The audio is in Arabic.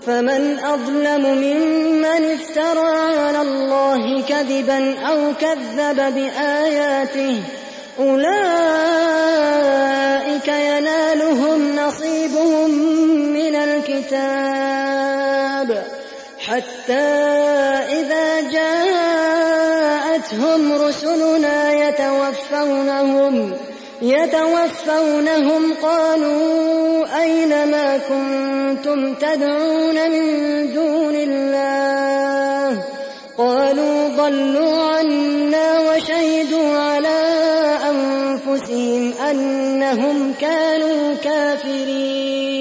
فمن أظلم ممن افترى على الله كذبا أو كذب بآياته أولئك ينالهم نصيبهم من الكتاب حتى إذا جاءتهم رسلنا يتوفونهم قالوا أين ما كنتم تدعون من دون الله قالوا ضلوا عنا وشهدوا على أنفسهم أنهم كانوا كافرين.